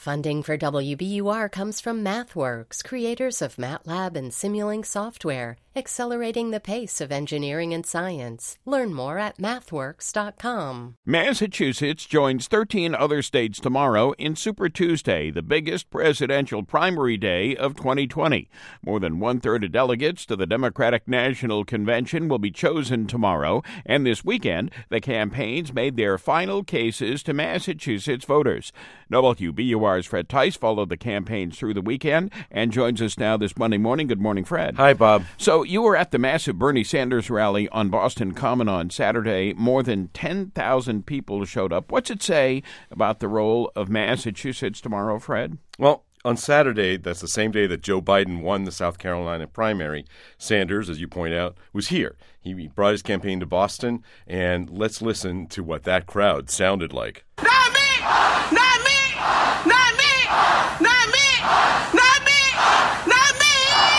Funding for WBUR comes from MathWorks, creators of MATLAB and Simulink software, accelerating the pace of engineering and science. Learn more at mathworks.com. Massachusetts joins 13 other states tomorrow in Super Tuesday, the biggest presidential primary day of 2020. More than one-third of delegates to the Democratic National Convention will be chosen tomorrow, and this weekend, the campaigns made their final cases to Massachusetts voters. WBUR's Fred Tice followed the campaigns through the weekend and joins us now this Monday morning. Good morning, Fred. Hi, Bob. So you were at the massive Bernie Sanders rally on Boston Common on Saturday. More than 10,000 people showed up. What's it say about the role of Massachusetts tomorrow, Fred? Well, on Saturday, that's the same day that Joe Biden won the South Carolina primary, Sanders, as you point out, was here. He brought his campaign to Boston, and let's listen to what that crowd sounded like. Not me! Not me! Not me! Not me! Not me! Not me!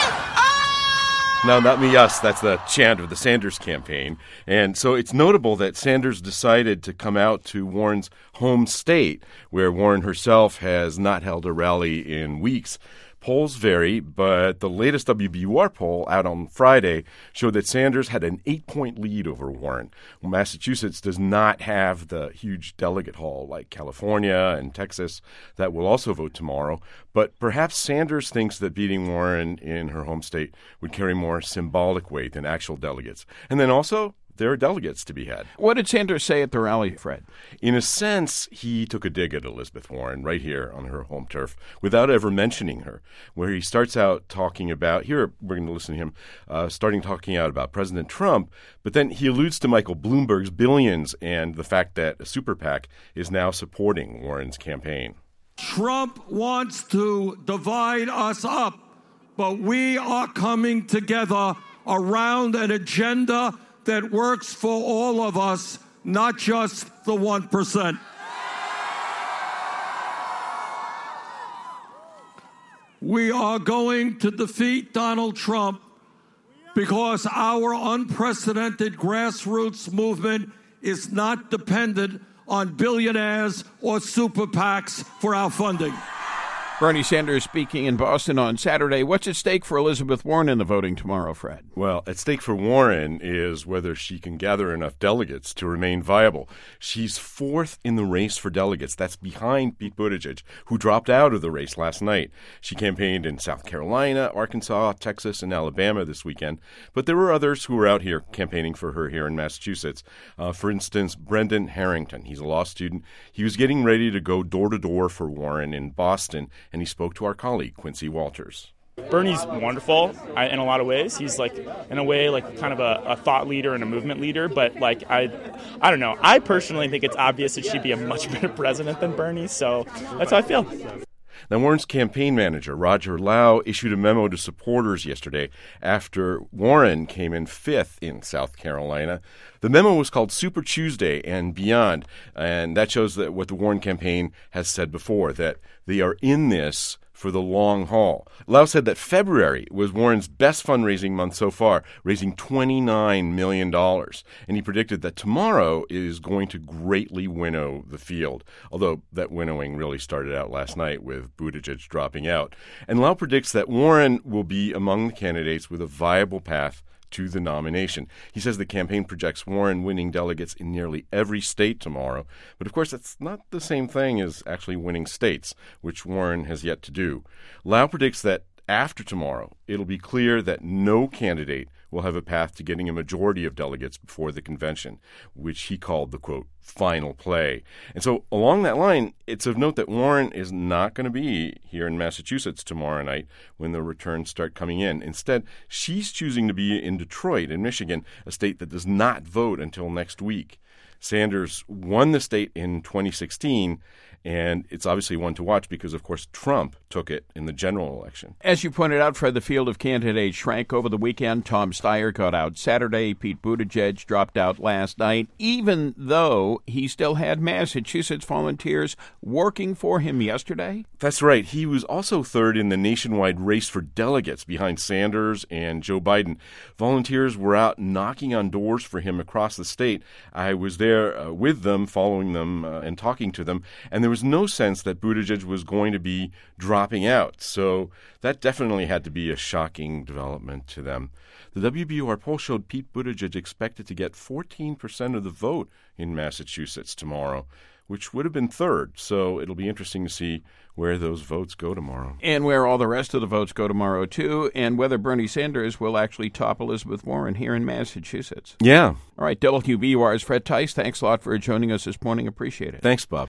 Oh! No, not me, us. That's the chant of the Sanders campaign. And so it's notable that Sanders decided to come out to Warren's home state, where Warren herself has not held a rally in weeks. Polls vary, but the latest WBUR poll out on Friday showed that Sanders had an 8-point lead over Warren. Well, Massachusetts does not have the huge delegate haul like California and Texas that will also vote tomorrow, but perhaps Sanders thinks that beating Warren in her home state would carry more symbolic weight than actual delegates. And then also, there are delegates to be had. What did Sanders say at the rally, Fred? In a sense, he took a dig at Elizabeth Warren right here on her home turf without ever mentioning her, where he starts out talking about, here we're going to listen to him, talking out about President Trump, but then he alludes to Michael Bloomberg's billions and the fact that a super PAC is now supporting Warren's campaign. Trump wants to divide us up, but we are coming together around an agenda that works for all of us, not just the 1%. We are going to defeat Donald Trump because our unprecedented grassroots movement is not dependent on billionaires or super PACs for our funding. Bernie Sanders speaking in Boston on Saturday. What's at stake for Elizabeth Warren in the voting tomorrow, Fred? Well, at stake for Warren is whether she can gather enough delegates to remain viable. She's fourth in the race for delegates. That's behind Pete Buttigieg, who dropped out of the race last night. She campaigned in South Carolina, Arkansas, Texas, and Alabama this weekend. But there were others who were out here campaigning for her here in Massachusetts. For instance, Brendan Harrington. He's a law student. He was getting ready to go door-to-door for Warren in Boston, and he spoke to our colleague, Quincy Walters. Bernie's wonderful in a lot of ways. He's in a way, kind of a thought leader and a movement leader. But I don't know. I personally think it's obvious that she'd be a much better president than Bernie. So that's how I feel. Now, Warren's campaign manager, Roger Lau, issued a memo to supporters yesterday after Warren came in fifth in South Carolina. The memo was called Super Tuesday and Beyond, and that shows that what the Warren campaign has said before, that they are in this for the long haul. Lau said that February was Warren's best fundraising month so far, raising $29 million. And he predicted that tomorrow is going to greatly winnow the field, although that winnowing really started out last night with Buttigieg dropping out. And Lau predicts that Warren will be among the candidates with a viable path to the nomination. He says the campaign projects Warren winning delegates in nearly every state tomorrow. But of course, that's not the same thing as actually winning states, which Warren has yet to do. Lau predicts that after tomorrow, it'll be clear that no candidate will have a path to getting a majority of delegates before the convention, which he called the, quote, final play. And so along that line, it's of note that Warren is not going to be here in Massachusetts tomorrow night when the returns start coming in. Instead, she's choosing to be in Detroit, in Michigan, a state that does not vote until next week. Sanders won the state in 2016, and it's obviously one to watch because, of course, Trump took it in the general election. As you pointed out, Fred, the field of candidates shrank over the weekend. Tom Steyer got out Saturday. Pete Buttigieg dropped out last night, even though he still had Massachusetts volunteers working for him yesterday. That's right. He was also third in the nationwide race for delegates behind Sanders and Joe Biden. Volunteers were out knocking on doors for him across the state. I was there with them, following them and talking to them, and there was was no sense that Buttigieg was going to be dropping out. So that definitely had to be a shocking development to them. The WBUR poll showed Pete Buttigieg expected to get 14% of the vote in Massachusetts tomorrow, which would have been third. So it'll be interesting to see where those votes go tomorrow. And where all the rest of the votes go tomorrow, too, and whether Bernie Sanders will actually top Elizabeth Warren here in Massachusetts. Yeah. All right, WBUR's Fred Tice, thanks a lot for joining us this morning. Appreciate it. Thanks, Bob.